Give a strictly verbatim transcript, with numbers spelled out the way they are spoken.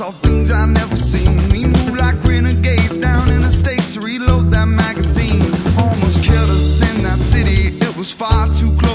saw things I never seen. We moved like renegades down in the States to reload that magazine. Almost killed us in that city, it was far too close